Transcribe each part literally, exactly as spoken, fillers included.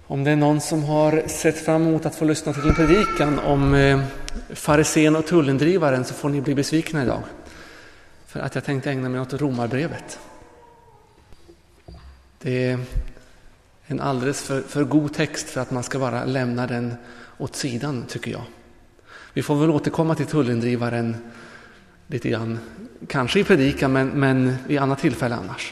Om det är någon som har sett fram emot att få lyssna till en predikan om eh, farisén och tullindrivaren, så får ni bli besvikna idag. För att jag tänkte ägna mig åt Romarbrevet. Det är en alldeles för, för god text för att man ska bara lämna den åt sidan, tycker jag. Vi får väl återkomma till tullindrivaren lite grann. Kanske i predikan, men, men vid annat tillfälle annars.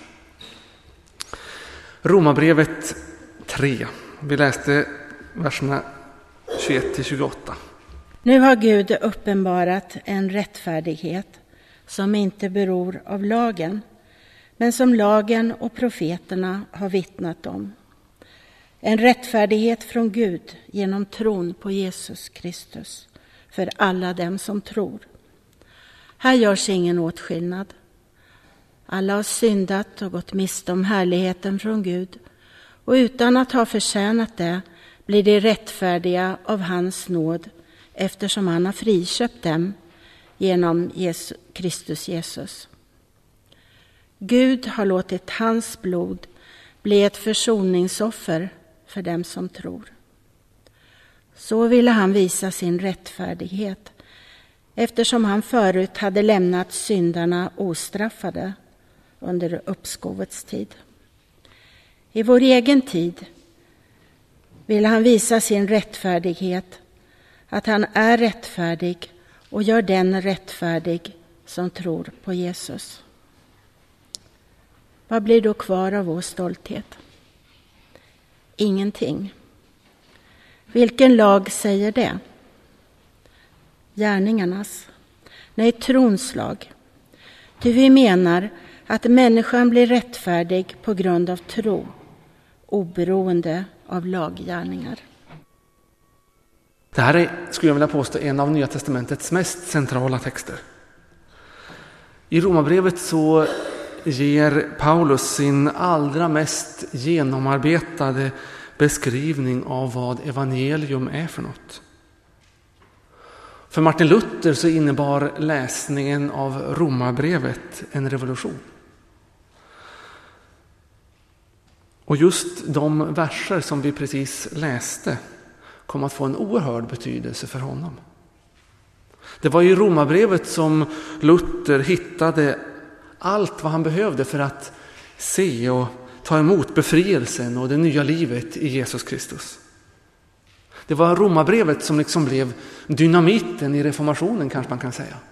Romarbrevet tre. Vi läste verserna tjugoett till tjugoåtta. Nu har Gud uppenbarat en rättfärdighet som inte beror av lagen, men som lagen och profeterna har vittnat om. En rättfärdighet från Gud genom tron på Jesus Kristus för alla dem som tror. Här görs ingen åtskillnad. Alla har syndat och gått miste om härligheten från Gud, och utan att ha förtjänat det blir de rättfärdiga av hans nåd, eftersom han har friköpt dem genom Jesus, Kristus Jesus. Gud har låtit hans blod bli ett försoningsoffer för dem som tror. Så ville han visa sin rättfärdighet, eftersom han förut hade lämnat syndarna ostraffade under uppskovets tid. I vår egen tid vill han visa sin rättfärdighet, att han är rättfärdig och gör den rättfärdig som tror på Jesus. Vad blir då kvar av vår stolthet? Ingenting. Vilken lag säger det? Gärningarnas. Nej, trons lag. Ty vi menar att människan blir rättfärdig på grund av tro, oberoende av laggärningar. Det här är, skulle jag vilja påstå, en av Nya testamentets mest centrala texter. I Romarbrevet så ger Paulus sin allra mest genomarbetade beskrivning av vad evangelium är för något. För Martin Luther så innebar läsningen av Romarbrevet en revolution. Och just de verser som vi precis läste kom att få en oerhörd betydelse för honom. Det var i Romarbrevet som Luther hittade allt vad han behövde för att se och ta emot befrielsen och det nya livet i Jesus Kristus. Det var Romarbrevet som liksom blev dynamiten i reformationen, kanske man kan säga.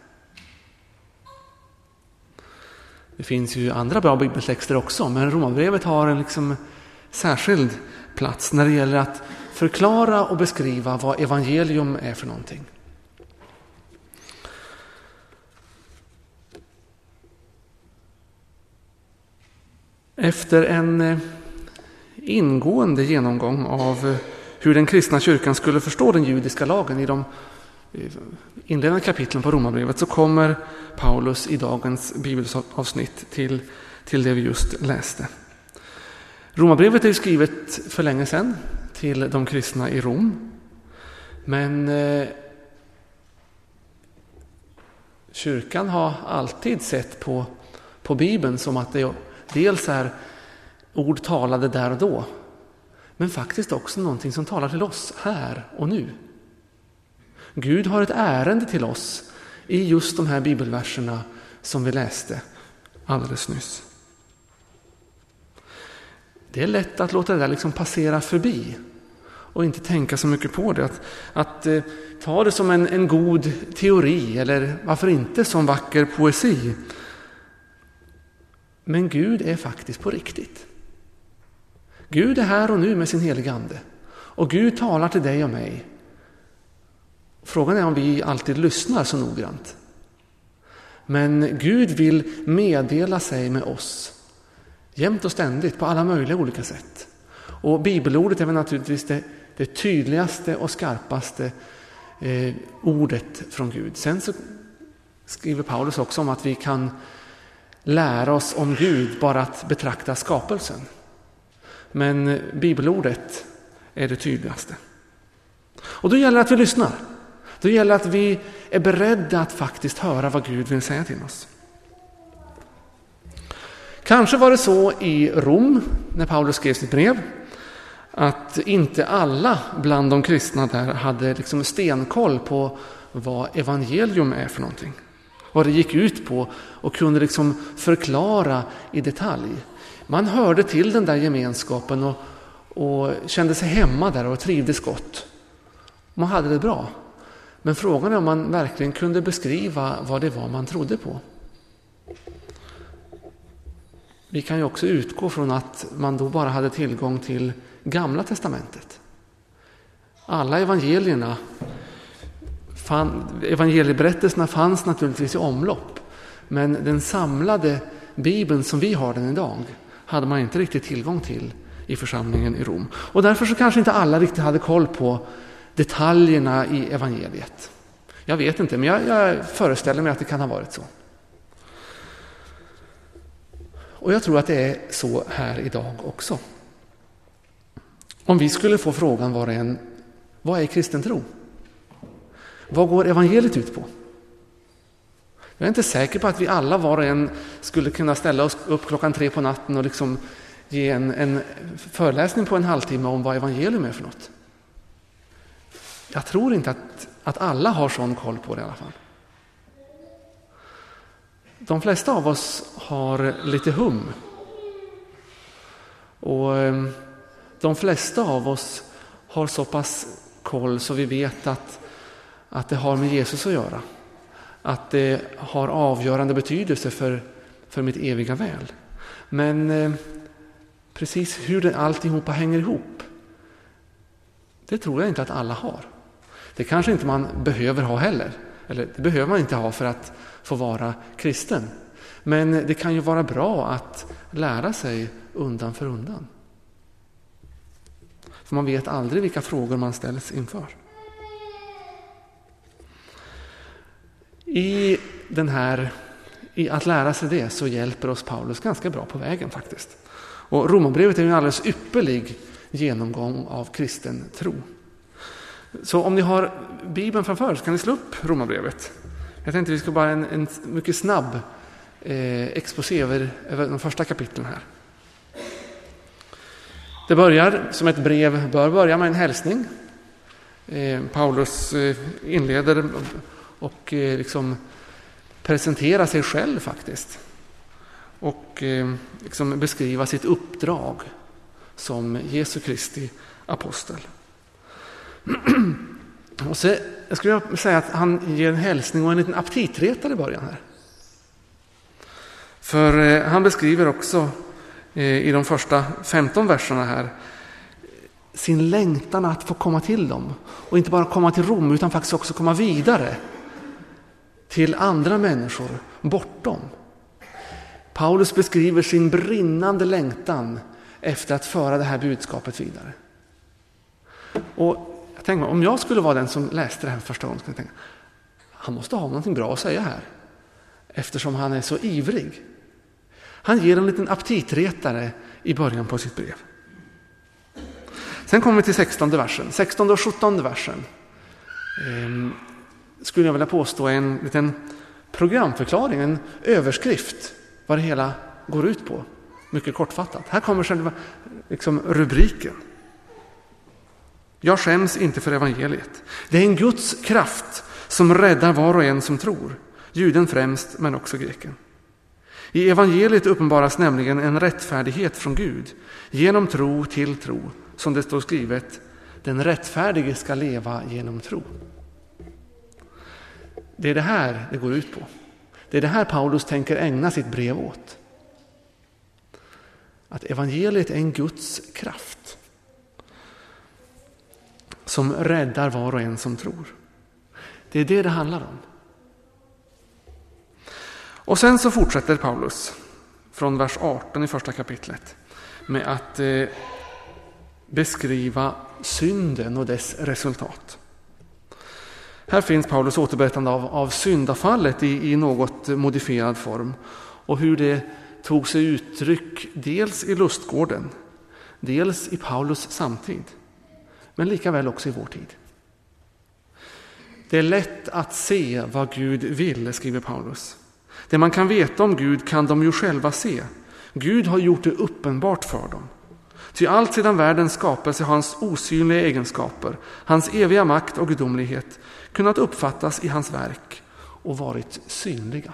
Det finns ju andra bra bibeltexter också, men Romarbrevet har en liksom särskild plats när det gäller att förklara och beskriva vad evangelium är för någonting. Efter en ingående genomgång av hur den kristna kyrkan skulle förstå den judiska lagen i de inledande kapitlen på Romarbrevet, så kommer Paulus i dagens bibelavsnitt till, till det vi just läste. Romarbrevet är skrivet för länge sedan till de kristna i Rom. Men eh, kyrkan har alltid sett på, på Bibeln som att det dels är ord talade där och då, men faktiskt också någonting som talar till oss här och nu. Gud har ett ärende till oss i just de här bibelverserna som vi läste alldeles nyss. Det är lätt att låta det där liksom passera förbi och inte tänka så mycket på det. Att, att eh, ta det som en, en god teori, eller varför inte som vacker poesi. Men Gud är faktiskt på riktigt. Gud är här och nu med sin heliga ande. Och Gud talar till dig och mig. Frågan är om vi alltid lyssnar så noggrant. Men Gud vill meddela sig med oss jämt och ständigt på alla möjliga olika sätt. Och bibelordet är väl naturligtvis det, det tydligaste och skarpaste eh, ordet från Gud. Sen så skriver Paulus också om att vi kan lära oss om Gud bara att betrakta skapelsen. Men bibelordet är det tydligaste. Och då gäller det att vi lyssnar. Då gäller det att vi är beredda att faktiskt höra vad Gud vill säga till oss. Kanske var det så i Rom när Paulus skrev sitt brev att inte alla bland de kristna där hade liksom stenkoll på vad evangelium är för någonting. Vad det gick ut på och kunde liksom förklara i detalj. Man hörde till den där gemenskapen och, och kände sig hemma där och trivdes gott. Man hade det bra. Men frågan är om man verkligen kunde beskriva vad det var man trodde på. Vi kan ju också utgå från att man då bara hade tillgång till Gamla testamentet. Alla evangelierna, fann, evangelieberättelserna fanns naturligtvis i omlopp. Men den samlade Bibeln som vi har den idag hade man inte riktigt tillgång till i församlingen i Rom. Och därför så kanske inte alla riktigt hade koll på detaljerna i evangeliet. Jag vet inte, men jag, jag föreställer mig att det kan ha varit så. Och jag tror att det är så här idag också. Om vi skulle få frågan var en, vad är kristen tro? Vad går evangeliet ut på? Jag är inte säker på att vi alla var och en skulle kunna ställa oss upp klockan tre på natten och liksom ge en, en föreläsning på en halvtimme om vad evangelium är för något. Jag tror inte att, att alla har sån koll på det i alla fall. De flesta av oss har lite hum. Och de flesta av oss har så pass koll så vi vet att, att det har med Jesus att göra. Att det har avgörande betydelse för, för mitt eviga väl. Men eh, precis hur det alltihopa hänger ihop, det tror jag inte att alla har. Det kanske inte man behöver ha heller. Eller det behöver man inte ha för att få vara kristen. Men det kan ju vara bra att lära sig undan för undan. För man vet aldrig vilka frågor man ställs inför. I den här, i att lära sig det så hjälper oss Paulus ganska bra på vägen faktiskt. Och Romarbrevet är en alldeles ypperlig genomgång av kristen tro. Så om ni har Bibeln framför så kan ni slå upp Romarbrevet. Jag tänkte vi ska bara en, en mycket snabb eh, exposé över, över de första kapitlen här. Det börjar som ett brev bör börja med en hälsning. Eh, Paulus eh, inleder och eh, liksom presenterar sig själv faktiskt. Och eh, liksom beskriva sitt uppdrag som Jesu Kristi apostel. Och så, jag skulle säga att han ger en hälsning och en liten aptitretare i början här. För eh, han beskriver också eh, i de första femton verserna här sin längtan att få komma till dem. Och inte bara komma till Rom utan faktiskt också komma vidare till andra människor bortom. Paulus beskriver sin brinnande längtan efter att föra det här budskapet vidare. Och jag tänker, om jag skulle vara den som läste det här första gången, skulle jag tänka, han måste ha någonting bra att säga här. Eftersom han är så ivrig. Han ger en liten aptitretare i början på sitt brev. Sen kommer vi till sextonde versen. sextonde och sjuttonde versen. Ehm, skulle jag vilja påstå en liten programförklaring, en överskrift. Vad det hela går ut på. Mycket kortfattat. Här kommer själva liksom, rubriken. Jag skäms inte för evangeliet. Det är en Guds kraft som räddar var och en som tror. Juden främst, men också greken. I evangeliet uppenbaras nämligen en rättfärdighet från Gud. Genom tro till tro. Som det står skrivet. Den rättfärdige ska leva genom tro. Det är det här det går ut på. Det är det här Paulus tänker ägna sitt brev åt. Att evangeliet är en Guds kraft. Som räddar var och en som tror. Det är det det handlar om. Och sen så fortsätter Paulus från vers arton i första kapitlet med att eh, beskriva synden och dess resultat. Här finns Paulus återberättande av, av syndafallet i, i något modifierad form och hur det tog sig uttryck dels i lustgården, dels i Paulus samtid. Men lika väl också i vår tid. Det är lätt att se vad Gud vill, skriver Paulus. Det man kan veta om Gud kan de ju själva se. Gud har gjort det uppenbart för dem. Ty allt sedan världens skapelse har hans osynliga egenskaper, hans eviga makt och gudomlighet kunnat uppfattas i hans verk och varit synliga.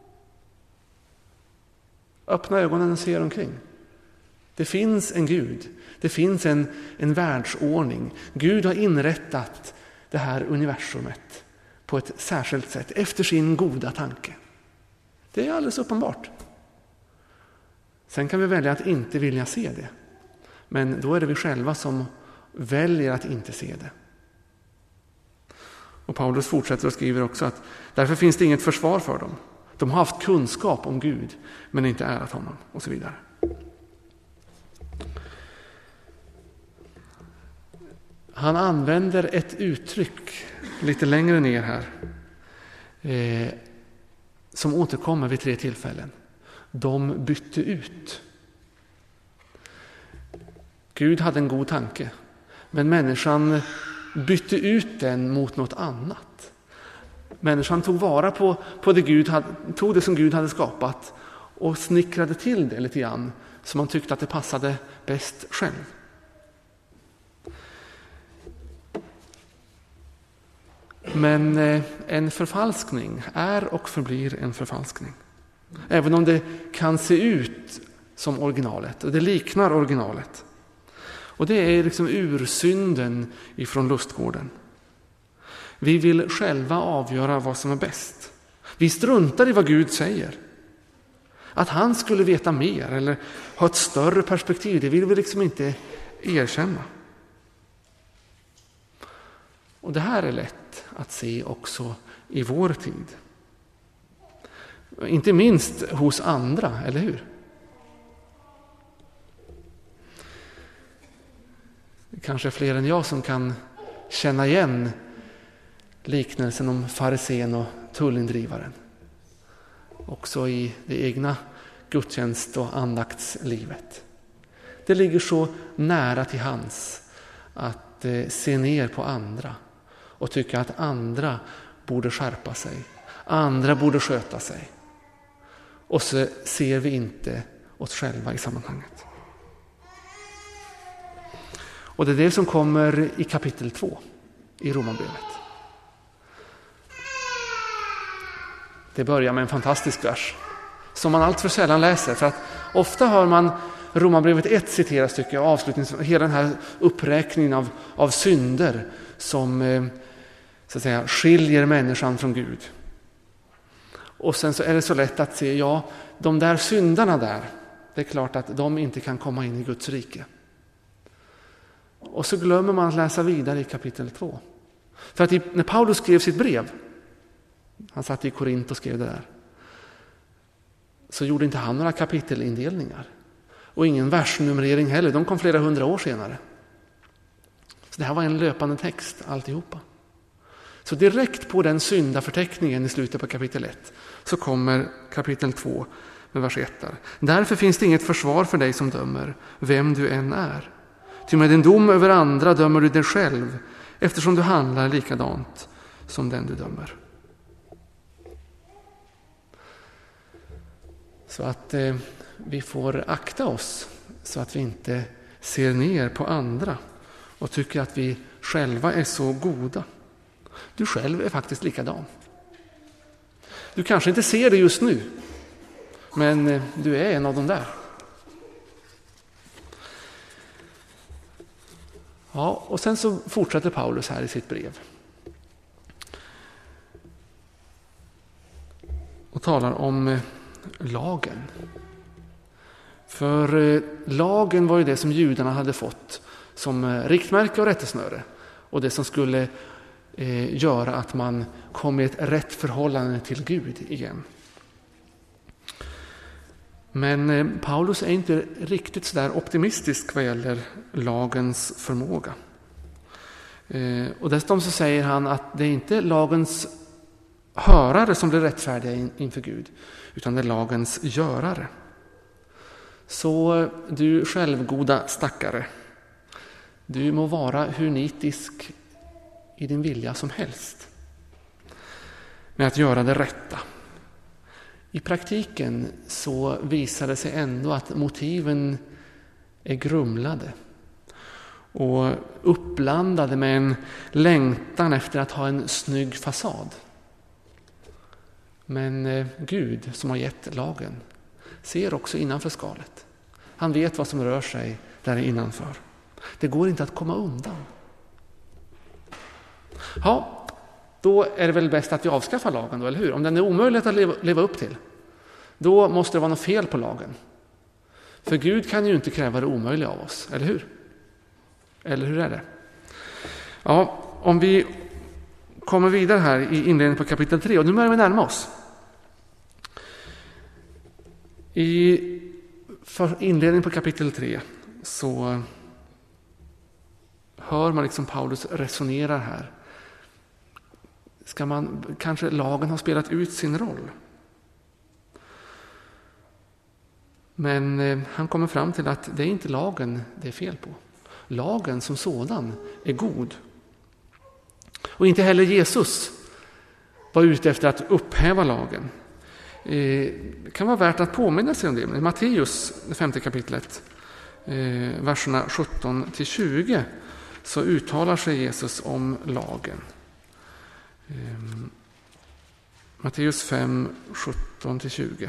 Öppna ögonen och se omkring. Det finns en Gud. Det finns en, en världsordning. Gud har inrättat det här universumet på ett särskilt sätt efter sin goda tanke. Det är alldeles uppenbart. Sen kan vi välja att inte vilja se det. Men då är det vi själva som väljer att inte se det. Och Paulus fortsätter och skriver också att därför finns det inget försvar för dem. De har haft kunskap om Gud men inte ärat honom och så vidare. Han använder ett uttryck lite längre ner här eh, som återkommer vid tre tillfällen. De bytte ut. Gud hade en god tanke, men människan bytte ut den mot något annat. Människan tog vara på, på det, Gud hade, tog det som Gud hade skapat och snickrade till det lite grann som man tyckte att det passade bäst själv. Men eh, en förfalskning är och förblir en förfalskning. Även om det kan se ut som originalet och det liknar originalet. Och det är liksom ursynden ifrån lustgården. Vi vill själva avgöra vad som är bäst. Vi struntar i vad Gud säger. Att han skulle veta mer eller ha ett större perspektiv, det vill vi liksom inte erkänna. Och det här är lätt att se också i vår tid. Inte minst hos andra, eller hur? Det kanske är fler än jag som kan känna igen liknelsen om farisén och tullindrivaren. Också i det egna gudstjänst- och andaktslivet. Det ligger så nära till hands att eh, se ner på andra och tycka att andra borde skärpa sig. Andra borde sköta sig. Och så ser vi inte oss själva i sammanhanget. Och det är det som kommer i kapitel två i Romarbrevet. Det börjar med en fantastisk vers som man allt för sällan läser. För att ofta hör man Romarbrevet ett citeras, tycker jag, avslutnings, hela den här uppräkningen av, av synder som eh, så att säga, skiljer människan från Gud. Och sen så är det så lätt att se, ja, de där syndarna där, det är klart att de inte kan komma in i Guds rike. Och så glömmer man att läsa vidare i kapitel två. För att i, när Paulus skrev sitt brev, han satt i Korint och skrev det där, så gjorde inte han några kapitelindelningar. Och ingen versnumrering heller, de kom flera hundra år senare. Så det här var en löpande text alltihopa. Så direkt på den syndaförteckningen i slutet på kapitel ett så kommer kapitel två med vers ett där. Därför finns det inget försvar för dig som dömer, vem du än är. Ty med din dom över andra dömer du dig själv, eftersom du handlar likadant som den du dömer. Så att eh, vi får akta oss så att vi inte ser ner på andra och tycker att vi själva är så goda. Du själv är faktiskt likadan. Du kanske inte ser det just nu, men eh, du är en av dem där. Ja, och sen så fortsätter Paulus här i sitt brev. Och talar om eh, lagen. För eh, lagen var ju det som judarna hade fått som eh, riktmärke och rättesnöre. Och det som skulle eh, göra att man kom i ett rätt förhållande till Gud igen. Men eh, Paulus är inte riktigt så där optimistisk vad gäller lagens förmåga. Eh, och dessutom så säger han att det är inte lagens hörare som blir rättfärdiga in, inför Gud, utan det är lagens görare. Så du självgoda stackare, du må vara hur nitisk i din vilja som helst med att göra det rätta. I praktiken så visar det sig ändå att motiven är grumlade och uppblandade med en längtan efter att ha en snygg fasad. Men Gud som har gett lagen ser också innanför skalet. Han vet vad som rör sig där innanför. Det går inte att komma undan. Ja, då är det väl bäst att vi avskaffar lagen då, eller hur? Om den är omöjlig att leva, leva upp till, då måste det vara något fel på lagen. För Gud kan ju inte kräva det omöjliga av oss, eller hur? Eller hur är det? Ja, om vi kommer vidare här i inledningen på kapitel tre, och nu börjar vi närma oss. I inledningen på kapitel tre så hör man liksom Paulus resonerar här. Ska man, kanske lagen har spelat ut sin roll? Men eh, han kommer fram till att det är inte lagen det är fel på. Lagen som sådan är god. Och inte heller Jesus var ute efter att upphäva lagen. Eh, det kan vara värt att påminna sig om det. I Matteus, det femte kapitlet, eh, verserna sjutton till tjugo, så uttalar sig Jesus om lagen. Eh, Matteus fem, sjutton till tjugo.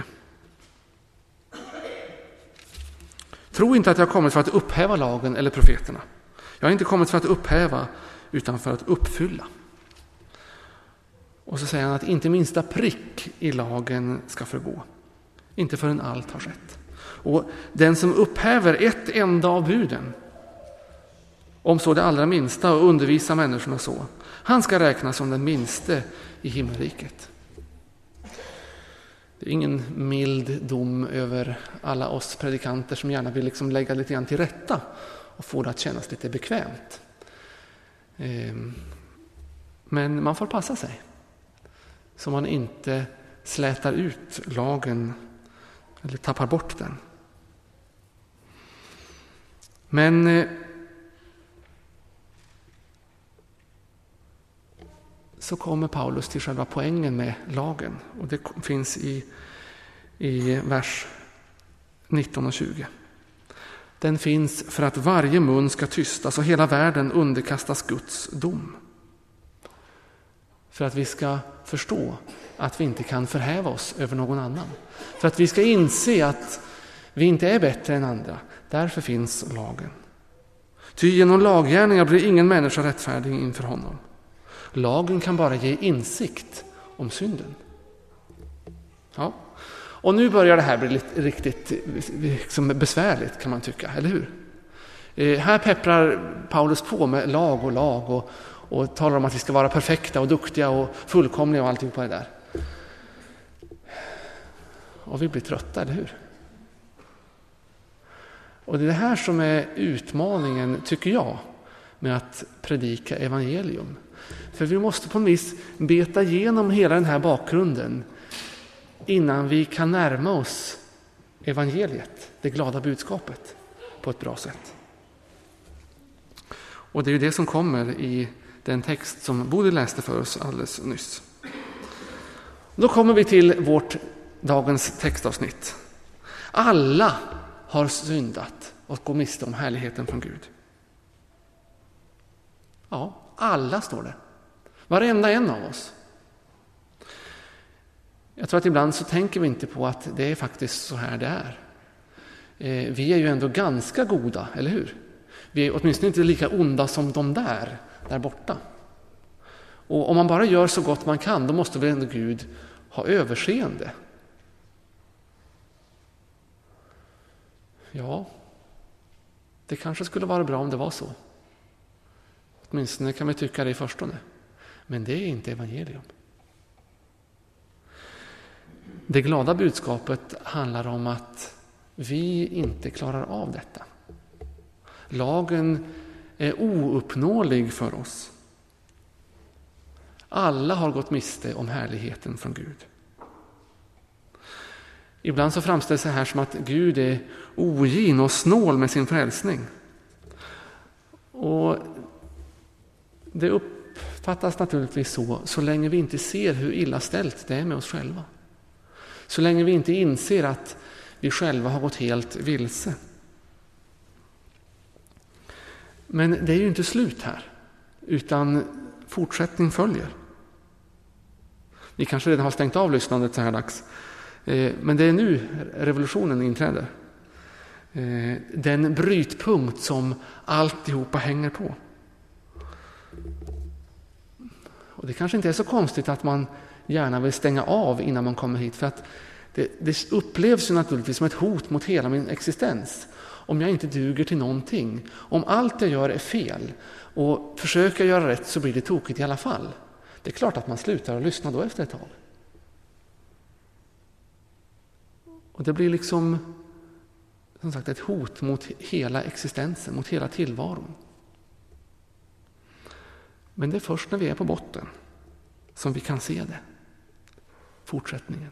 Tro inte att jag har kommit för att upphäva lagen eller profeterna. Jag har inte kommit för att upphäva utan för att uppfylla. Och så säger han att inte minsta prick i lagen ska förgå. Inte förrän allt har skett. Och den som upphäver ett enda av buden, om så det allra minsta, och undervisar människorna så, han ska räknas som den minste i himmelriket. Det är ingen mild dom över alla oss predikanter som gärna vill liksom lägga lite grann till rätta och få det att kännas lite bekvämt. Men man får passa sig så man inte slätar ut lagen eller tappar bort den. Men så kommer Paulus till själva poängen med lagen. Och det finns i, i vers nitton och tjugo. Den finns för att varje mun ska tystas och hela världen underkastas Guds dom. För att vi ska förstå att vi inte kan förhäva oss över någon annan. För att vi ska inse att vi inte är bättre än andra. Därför finns lagen. Ty genom laggärningar blir ingen människa rättfärdig inför honom. Lagen kan bara ge insikt om synden. Ja. Och nu börjar det här bli lite, riktigt liksom besvärligt, kan man tycka, eller hur? Eh, här pepprar Paulus på med lag och lag och, och talar om att vi ska vara perfekta och duktiga och fullkomliga och allting på det där. Och vi blir trötta, eller hur? Och det är det här som är utmaningen, tycker jag, med att predika evangelium. För vi måste på något vis beta igenom hela den här bakgrunden innan vi kan närma oss evangeliet, det glada budskapet, på ett bra sätt. Och det är ju det som kommer i den text som Bodil läste för oss alldeles nyss. Då kommer vi till vårt dagens textavsnitt. Alla har syndat och går miste om härligheten från Gud. Ja, alla står det. Varenda en av oss. Jag tror att ibland så tänker vi inte på att det är faktiskt så här det är. Eh, vi är ju ändå ganska goda, eller hur? Vi är åtminstone inte lika onda som de där, där borta. Och om man bara gör så gott man kan, då måste väl ändå Gud ha överseende. Ja, det kanske skulle vara bra om det var så. Åtminstone kan vi tycka det i förstone. Men det är inte evangelium. Det glada budskapet handlar om att vi inte klarar av detta. Lagen är ouppnåelig för oss. Alla har gått miste om härligheten från Gud. Ibland så framställs det här som att Gud är ogin och snål med sin frälsning. Och det uppfattas naturligtvis så, så länge vi inte ser hur illa ställt det är med oss själva. Så länge vi inte inser att vi själva har gått helt vilse. Men det är ju inte slut här, utan fortsättning följer. Vi kanske redan har stängt av lyssnandet så här dags, men det är nu revolutionen inträder. Den brytpunkt som alltihopa hänger på. Och det kanske inte är så konstigt att man gärna vill stänga av innan man kommer hit, för att det, det upplevs ju naturligtvis som ett hot mot hela min existens. Om jag inte duger till någonting, om allt jag gör är fel och försöker göra rätt, så blir det tokigt i alla fall. Det är klart att man slutar att lyssna då efter ett tag. Och det blir liksom, som sagt, ett hot mot hela existensen, mot hela tillvaron. Men det är först när vi är på botten som vi kan se det. Fortsättningen.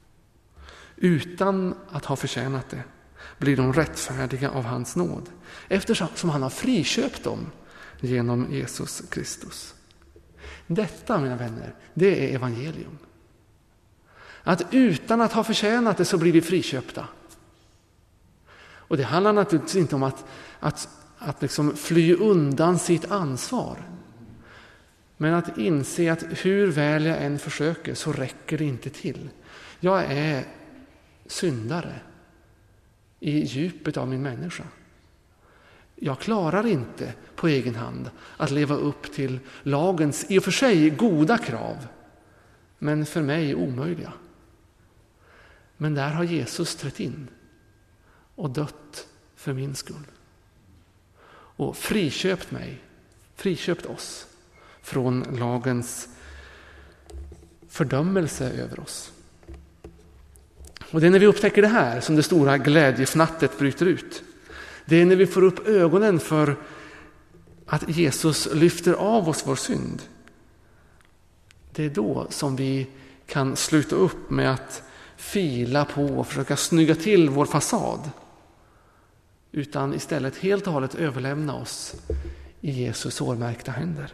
Utan att ha förtjänat det blir de rättfärdiga av hans nåd, eftersom han har friköpt dem genom Jesus Kristus. Detta, mina vänner, det är evangelium. Att utan att ha förtjänat det så blir vi friköpta. Och det handlar naturligtvis inte om att, att, att liksom fly undan sitt ansvar. Men att inse att hur väl jag än försöker så räcker det inte till. Jag är syndare i djupet av min människa. Jag klarar inte på egen hand att leva upp till lagens i och för sig goda krav, men för mig omöjliga. Men där har Jesus trätt in och dött för min skull. Och friköpt mig, friköpt oss från lagens fördömelse över oss. Och det är när vi upptäcker det här som det stora glädjefnattet bryter ut. Det är när vi får upp ögonen för att Jesus lyfter av oss vår synd. Det är då som vi kan sluta upp med att fila på och försöka snygga till vår fasad. Utan istället helt och hållet överlämna oss i Jesus sårmärkta händer.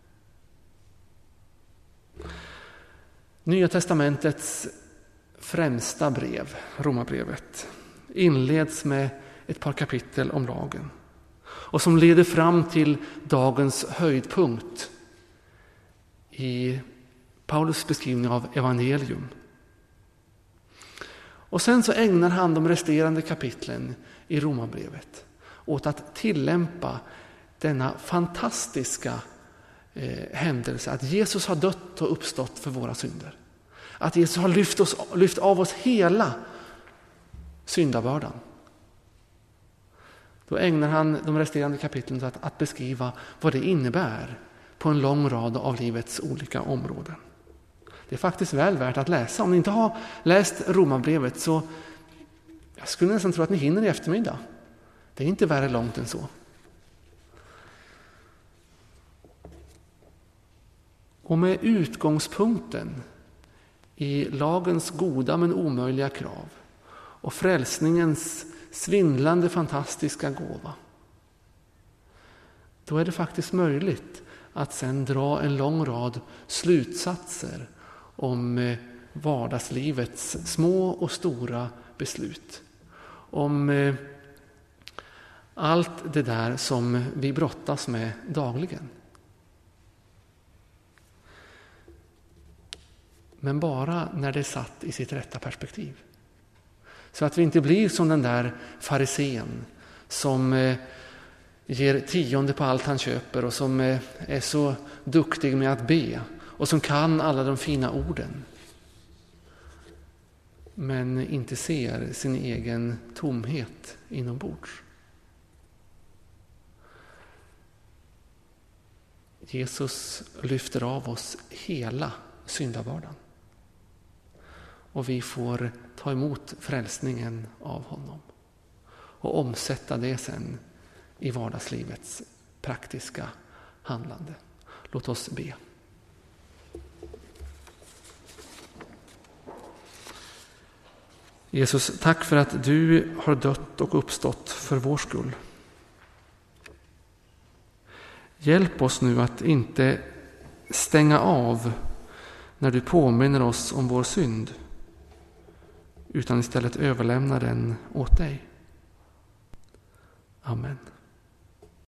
Nya testamentets främsta brev, Romarbrevet, inleds med ett par kapitel om lagen och som leder fram till dagens höjdpunkt i Paulus beskrivning av evangelium. Och sen så ägnar han de resterande kapitlen i Romarbrevet åt att tillämpa denna fantastiska eh, händelse att Jesus har dött och uppstått för våra synder. Att Jesus har lyft, oss, lyft av oss hela syndabördan. Då ägnar han de resterande kapitlen åt att, att beskriva vad det innebär på en lång rad av livets olika områden. Det är faktiskt väl värt att läsa. Om ni inte har läst Romarbrevet så jag skulle nästan tro att ni hinner i eftermiddag. Det är inte värre långt än så. Och med utgångspunkten i lagens goda men omöjliga krav och frälsningens svindlande fantastiska gåva, då är det faktiskt möjligt att sen dra en lång rad slutsatser om vardagslivets små och stora beslut. Om allt det där som vi brottas med dagligen. Men bara när det är satt i sitt rätta perspektiv. Så att vi inte blir som den där farisén som ger tionde på allt han köper och som är så duktig med att be och som kan alla de fina orden. Men inte ser sin egen tomhet inombords. Jesus lyfter av oss hela syndabördan. Och vi får ta emot frälsningen av honom. Och omsätta det sen i vardagslivets praktiska handlande. Låt oss be. Jesus, tack för att du har dött och uppstått för vår skull. Hjälp oss nu att inte stänga av när du påminner oss om vår synd, utan istället överlämna den åt dig. Amen.